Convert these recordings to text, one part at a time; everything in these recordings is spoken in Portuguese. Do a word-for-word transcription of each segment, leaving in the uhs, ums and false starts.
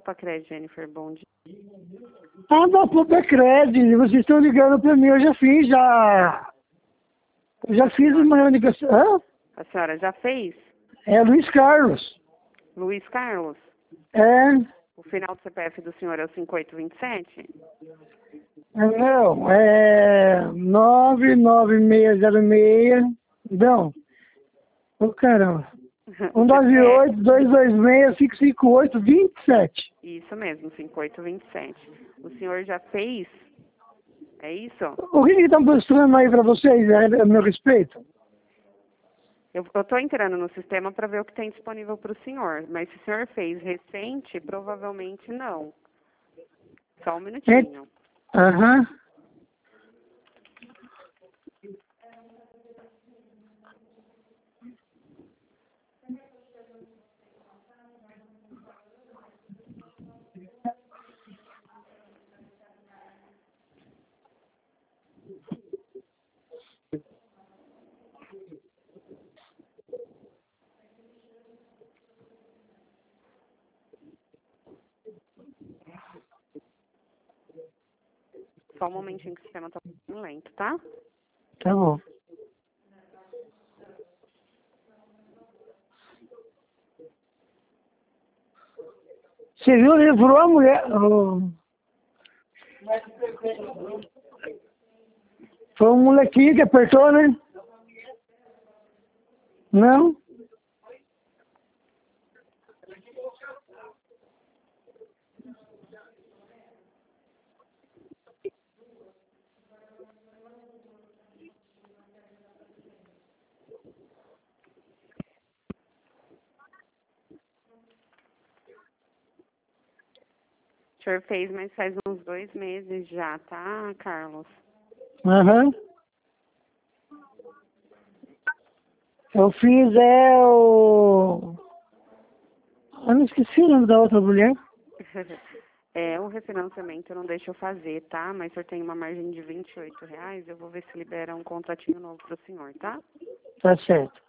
Copa Crédito, Jennifer, bom dia. Ah, da Copa Crédito, vocês estão ligando para mim, eu já fiz, já... Eu já fiz uma ligação. Hã? A senhora já fez? É Luiz Carlos. Luiz Carlos? É. O final do C P F do senhor é o cinco oito dois sete? Não, é nove nove seis zero seis. Não. Ô, caramba. um nove oito, dois dois seis, cinco cinco oito, dois sete. Isso mesmo, cinco oito dois sete. O senhor já fez? É isso? O que que estão mostrando aí para vocês, é, a meu respeito? Eu estou entrando no sistema para ver o que tem disponível para o senhor, mas se o senhor fez recente, provavelmente não. Só um minutinho. Aham. Uhum. Só um momentinho que o sistema está um lento, tá? Tá bom. Você viu, livrou a mulher. Oh. Foi um molequinho que apertou, né? Não? O senhor fez, mas faz uns dois meses já, tá, Carlos? Aham. Uhum. Eu fiz é o... Eu não esqueci o nome da outra mulher. É, o refinanciamento não deixa eu fazer, tá? Mas o senhor tem uma margem de vinte e oito reais, eu vou ver se libera um contratinho novo pro senhor, tá? Tá certo.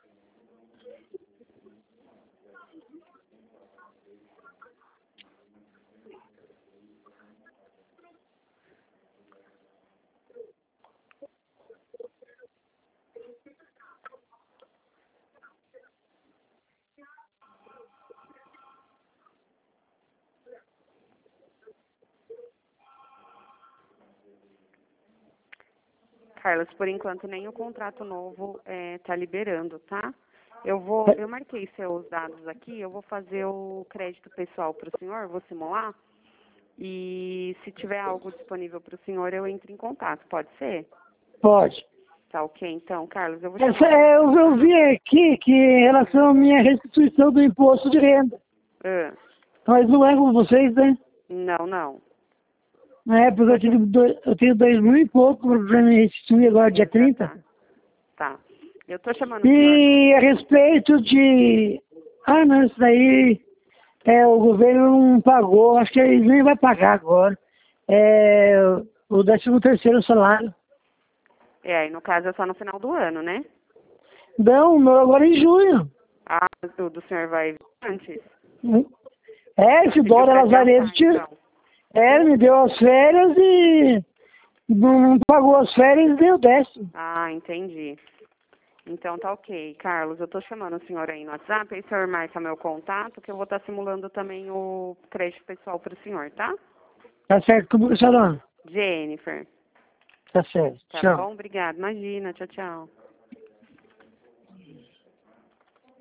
Carlos, por enquanto nem o contrato novo é, tá liberando, tá? Eu vou, eu marquei seus dados aqui, eu vou fazer o crédito pessoal para o senhor, vou simular. E se tiver algo disponível para o senhor, eu entro em contato, pode ser? Pode. Tá ok, então, Carlos, eu vou Essa, chamar... é, eu, eu vi aqui que em relação à minha restituição do imposto de renda. Ah, Mas não é com vocês, né? não, não. Na época eu, tive dois, eu tenho dois mil e pouco para me restituir agora, dia trinta. Tá. Tá. Eu tô chamando o E senhor... a respeito de... Ah, não, isso daí... É, o governo não pagou, acho que ele nem vai pagar agora. É, o décimo terceiro salário. É, aí no caso é só no final do ano, né? Não, o meu agora é em junho. Ah, o do senhor vai antes? É, esse Conseguiu Dora pra Lazaredo adiantar, tira... então. É, me deu as férias e não, não pagou as férias e deu o décimo. Ah, entendi. Então tá ok. Carlos, eu tô chamando o senhor aí no WhatsApp, aí o senhor marca meu contato, que eu vou estar simulando também o crédito pessoal pro senhor, tá? Tá certo, como que é o seu nome? Jennifer. Tá certo, Tá tchau. bom? Obrigada. Imagina. Tchau, tchau.